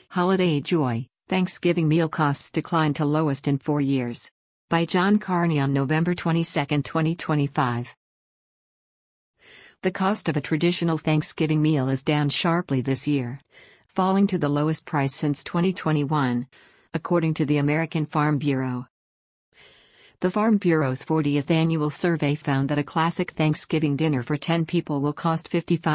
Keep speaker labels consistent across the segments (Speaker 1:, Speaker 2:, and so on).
Speaker 1: Holiday Joy, Thanksgiving Meal Costs Decline to Lowest in 4 Years. By John Carney on November 22, 2025. The cost of a traditional Thanksgiving meal is down sharply this year, falling to the lowest price since 2021, according to the American Farm Bureau. The Farm Bureau's 40th annual survey found that a classic Thanksgiving dinner for 10 people will cost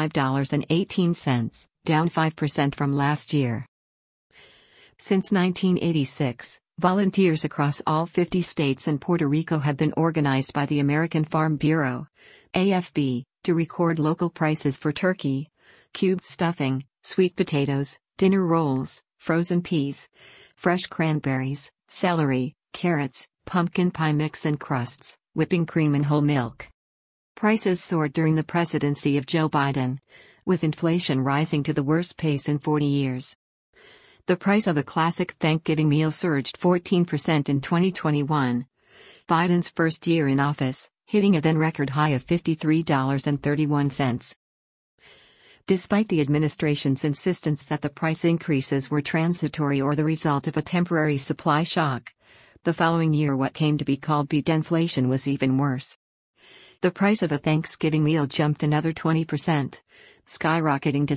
Speaker 1: $55.18, down 5% from last year. Since 1986, volunteers across all 50 states and Puerto Rico have been organized by the American Farm Bureau, AFB, to record local prices for turkey, cubed stuffing, sweet potatoes, dinner rolls, frozen peas, fresh cranberries, celery, carrots, pumpkin pie mix and crusts, whipping cream and whole milk. Prices soared during the presidency of Joe Biden, with inflation rising to the worst pace in 40 years. The price of a classic Thanksgiving meal surged 14% in 2021, Biden's first year in office, hitting a then-record high of $53.31. Despite the administration's insistence that the price increases were transitory or the result of a temporary supply shock, the following year what came to be called bedenflation was even worse. The price of a Thanksgiving meal jumped another 20%, skyrocketing to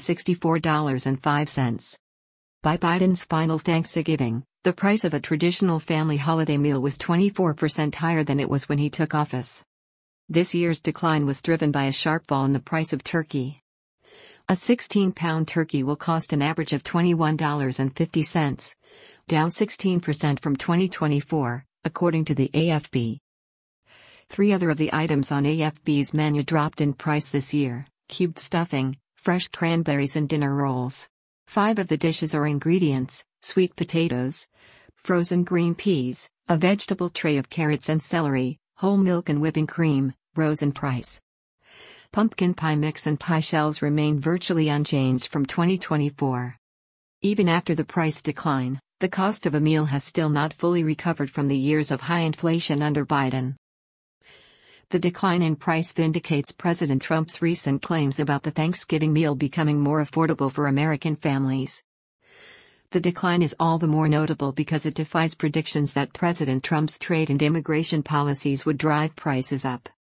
Speaker 1: $64.05. By Biden's final Thanksgiving, the price of a traditional family holiday meal was 24% higher than it was when he took office. This year's decline was driven by a sharp fall in the price of turkey. A 16-pound turkey will cost an average of $21.50, down 16% from 2024, according to the AFB. 3 other of the items on AFB's menu dropped in price this year: cubed stuffing, fresh cranberries and dinner rolls. 5 of the dishes or ingredients: sweet potatoes, frozen green peas, a vegetable tray of carrots and celery, whole milk and whipping cream, rose in price. Pumpkin pie mix and pie shells remain virtually unchanged from 2024. Even after the price decline, the cost of a meal has still not fully recovered from the years of high inflation under Biden. The decline in price vindicates President Trump's recent claims about the Thanksgiving meal becoming more affordable for American families. The decline is all the more notable because it defies predictions that President Trump's trade and immigration policies would drive prices up.